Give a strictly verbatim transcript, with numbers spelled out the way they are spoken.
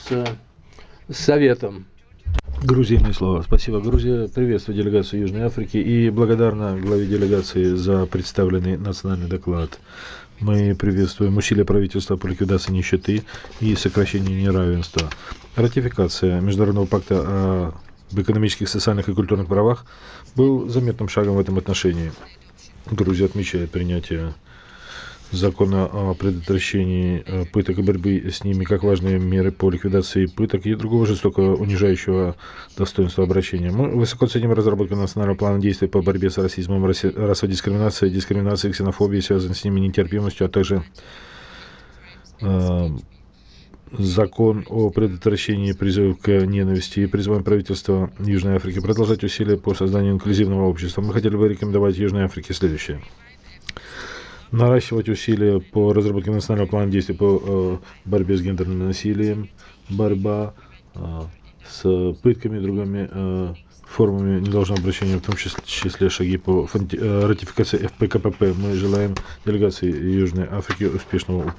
с Советом. Грузия имеет слово. Спасибо, Грузия. Приветствую делегацию Южной Африки и благодарна главе делегации за представленный национальный доклад. Мы приветствуем усилия правительства по ликвидации нищеты и сокращению неравенства. Ратификация Международного пакта об экономических, социальных и культурных правах был заметным шагом в этом отношении. Грузия отмечает принятие закона о предотвращении пыток и борьбы с ними как важные меры по ликвидации пыток и другого жестокого унижающего достоинства обращения. Мы высоко ценим разработку национального плана действий по борьбе с расизмом, расовой дискриминацией, дискриминацией, ксенофобией, связанной с ними нетерпимостью, а также э, закон о предотвращении призывов к ненависти, и призываем правительство Южной Африки продолжать усилия по созданию инклюзивного общества. Мы хотели бы рекомендовать Южной Африке следующее. Наращивать усилия по разработке национального плана действий по э, борьбе с гендерным насилием, борьба э, с пытками и другими э, формами недолжного обращения, в том числе шаги по фанти, э, ратификации эф пэ ка пэ пэ. Мы желаем делегации Южной Африки успешного